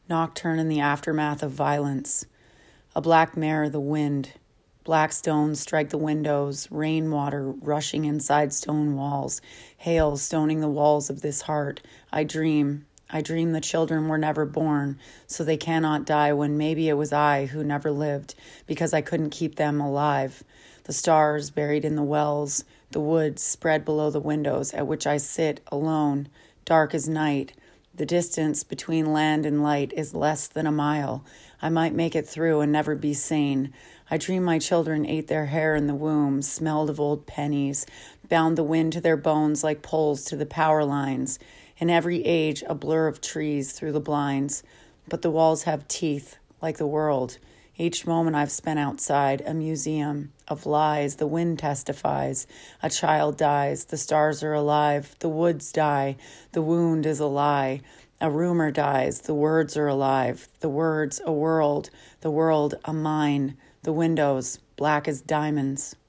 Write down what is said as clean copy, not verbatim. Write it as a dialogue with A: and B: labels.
A: nocturne in the aftermath of violence. A black mare, the wind. Black stones strike the windows, rainwater rushing inside stone walls, hail stoning the walls of this heart. I dream the children were never born, so they cannot die when maybe it was I who never lived, because I couldn't keep them alive. The stars buried in the wells, the woods spread below the windows at which I sit alone, dark as night. The distance between land and light is less than a mile. I might make it through and never be sane. I dream my children ate their hair in the womb, smelled of old pennies, bound the wind to their bones like poles to the power lines. In every age, a blur of trees through the blinds. But the walls have teeth, like the world. Each moment I've spent outside, a museum of lies. The wind testifies. A child dies. The stars are alive. The woods die. The wound is a lie. A rumor dies. The words are alive. The words, a world. The world, a mine. The windows, black as diamonds.